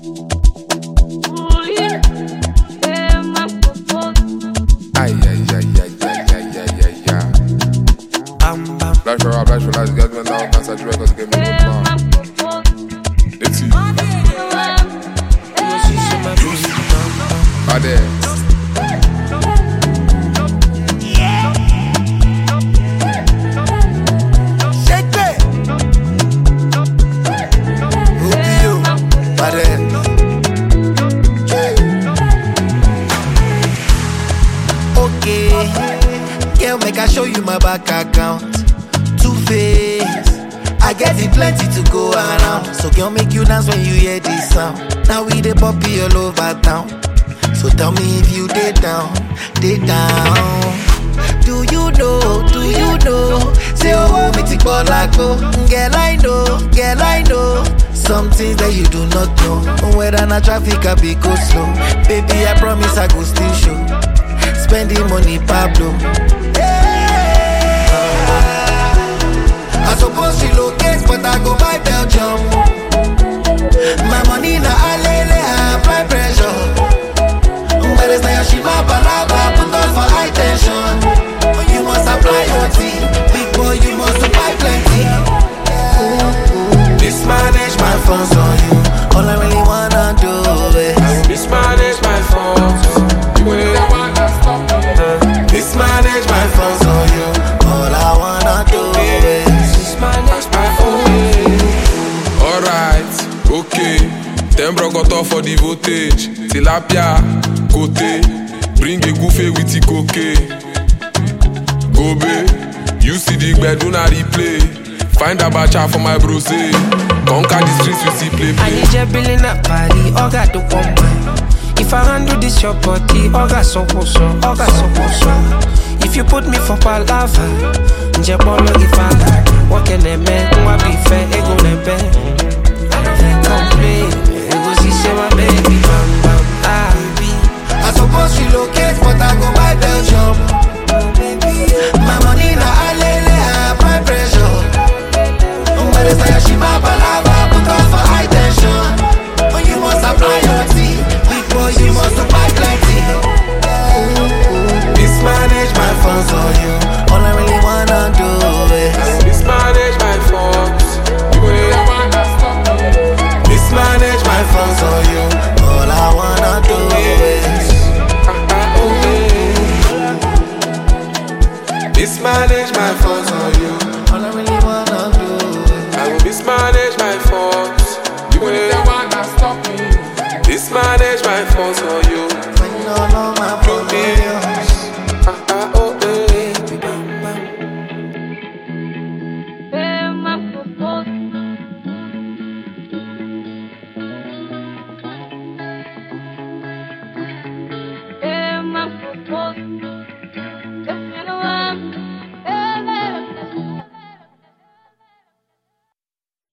Aïe, aïe, aïe, aïe, aïe, aïe, aïe, aïe, aïe. Flash for rap, flash for life, get me now, can't saturate cause give me no plan. Let's see. Adele. Girl, make I show you my bank account. Two-Face, I get it plenty to go around. So girl, make you dance when you hear this sound. Now we the poppy all over town. So tell me if you dey down, dey down. Do you know? Say oh, me tik bolako. Girl, I know. Some things that you do not know. Whether na traffic I be go slow. Baby, I promise I go still show. Spending money, Pablo. I suppose she locate, but I go buy Belgium. My money na alele, I apply pressure. But it's not she my balaba, put on for high tension. You must apply your tea, big boy, you must apply plenty. Mismanage my funds on you. All I really wanna do is Mismanage my funds. You ain't the one that stop me. Mismanage my funds on you. All I wanna do is Mismanage my funds. Alright, okay. Them bro got off for the voltage. Tilapia, côté. Bring a goofy with the cocaine. Gobe, you see the bedroom I replay. Find a bacha for my bros. Conquer the streets with the play. I need your billing up party, all got the woman. If I handle this your body, all got so. If you put me for palava, nje bolo gifala. What can a man, what be fair, ego nepe. Complain, ego si say my baby, bam, I suppose she locate, but I go buy Belgium. My money na alele, I apply pressure. But it's like she my balaba, put on for high tension. But you must apply your tea, big boy, you must apply plenty. Mismanage my funds on you. All I really wanna do is Mismanage my funds. You ain't the one that stop me. mismanage my funds on you. All I wanna do is Mismanage my funds on you. all I really wanna do is I will mismanage my funds. You ain't the one that stop me. Mismanage my funds on you.